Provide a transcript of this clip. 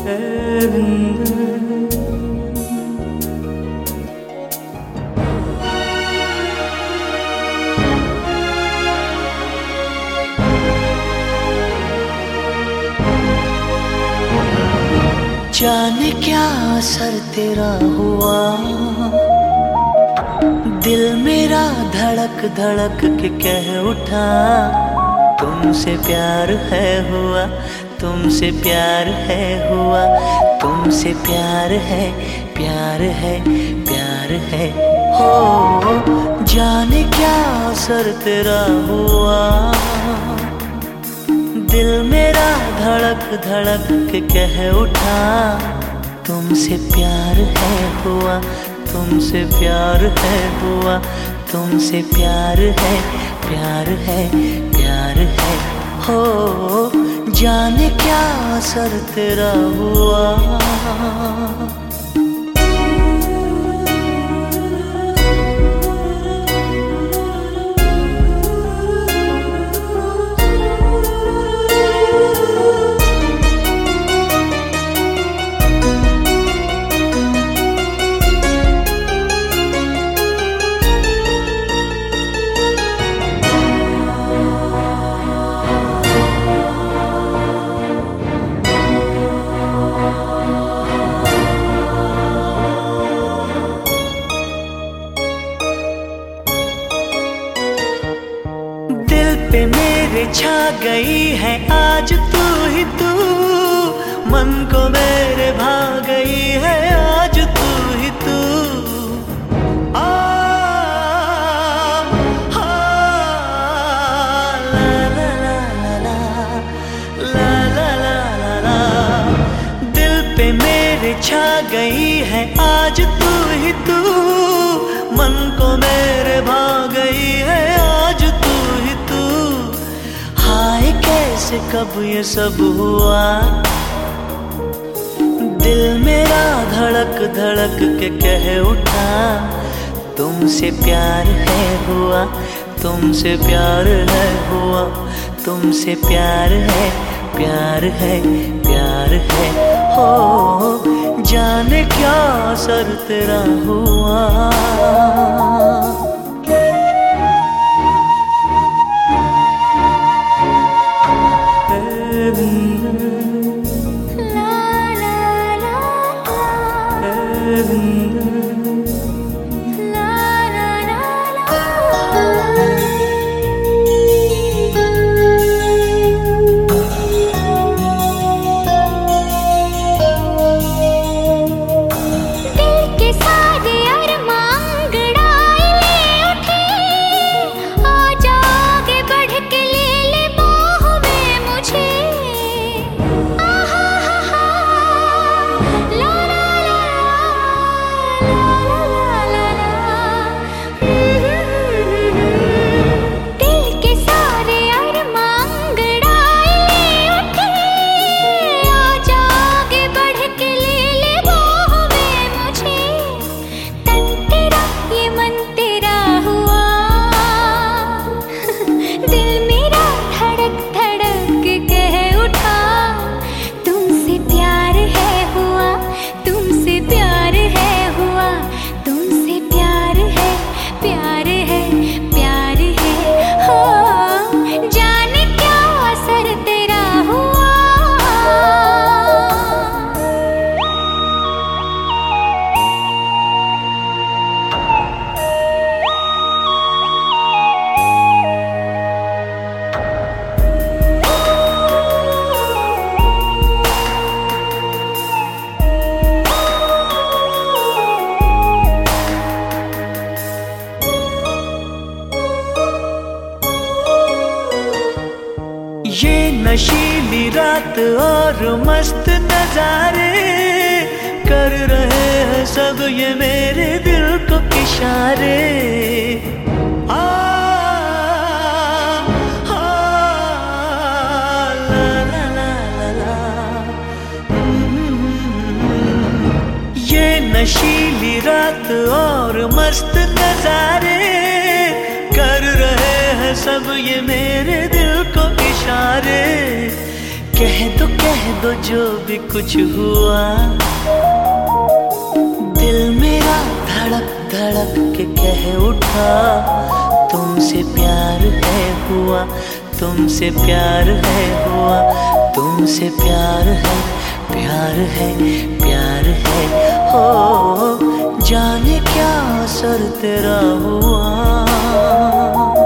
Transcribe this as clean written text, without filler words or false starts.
जाने क्या असर तेरा हुआ, दिल मेरा धड़क धड़क के कह उठा, तुमसे प्यार है हुआ, तुमसे प्यार है हुआ, तुमसे प्यार है, प्यार है, प्यार है। हो जाने क्या असर तेरा हुआ, दिल मेरा धड़क धड़क के कह उठा, तुमसे प्यार है हुआ, तुमसे प्यार है हुआ, तुमसे प्यार है, प्यार है, प्यार है। हो जाने क्या असर तेरा हुआ। पे मेरे छा गई है आज तू ही तू, मन को मेरे भा गई है आज तू ही तू। आ, हा, ला ला ला ला ला ला ला ला, दिल पे मेरे छा गई है आज तू ही तू, मन को मेरे भा गई है आज तू ही तू। हाय कैसे कब ये सब हुआ, दिल मेरा धड़क धड़क के कह उठा, तुमसे प्यार है हुआ, तुमसे प्यार है हुआ, तुमसे प्यार है, प्यार है, प्यार है। हो जाने क्या असर तेरा हुआ। ये नशीली रात और मस्त नजारे कर रहे हैं सब ये मेरे दिल को इशारे। आ, आ, ला ला ला ला ला, ये नशीली रात और मस्त नजारे कर रहे हैं सब ये मेरे दिल को इशारे। कह दो जो भी कुछ हुआ। दिल मेरा धड़क धड़क के कह उठा, तुमसे प्यार है हुआ, तुमसे प्यार है हुआ, तुमसे प्यार है, प्यार है, प्यार है। हो जाने क्या असर तेरा हुआ।